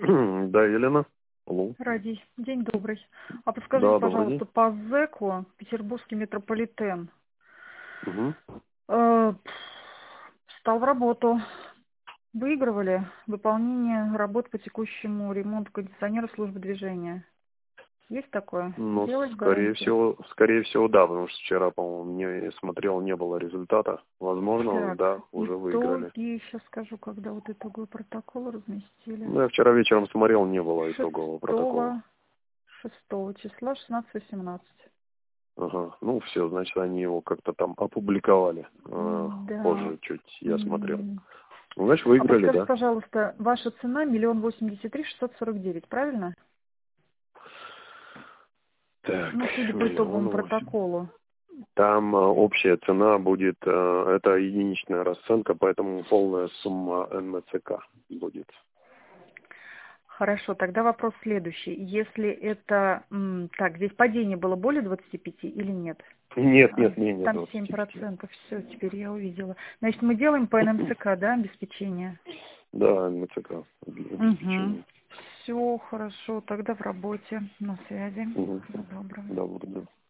Да, Елена. Алло. Радий. День добрый. А подскажите, Да, добрый день. пожалуйста, по ЗЭКу Петербургский метрополитен Угу. э, встал в работу. Выигрывали выполнение работ по текущему ремонту кондиционера службы движения. Есть такое? Ну, Делать гарантию? скорее всего, да, потому что вчера, по-моему, не смотрел, не было результата. Возможно, Так, да, уже выиграли. итоги, сейчас скажу, когда вот итоговый протокол разместили. Ну, я вчера вечером смотрел, не было итогового протокола. 6 числа 16-18. Ага. Ну, все, значит, они его как-то там опубликовали. Да. Позже чуть я смотрел. М. Ну, значит, А выиграли, подскажите, да. пожалуйста, ваша цена 1 083 649, правильно? Так, Ну, судя по итоговому 1 008. протоколу. Там общая цена будет, это единичная расценка, поэтому полная сумма НМЦК будет. Хорошо, тогда вопрос следующий. Если это... так, здесь падение было более 25 или нет? Нет, нет, менее Там 25. 7%. Все, теперь я увидела. Значит, мы делаем по НМЦК, да, обеспечение? Да, НМЦК Угу. обеспечение. Все хорошо, тогда в работе, на связи. Угу. Всего доброго. Да, благодарю.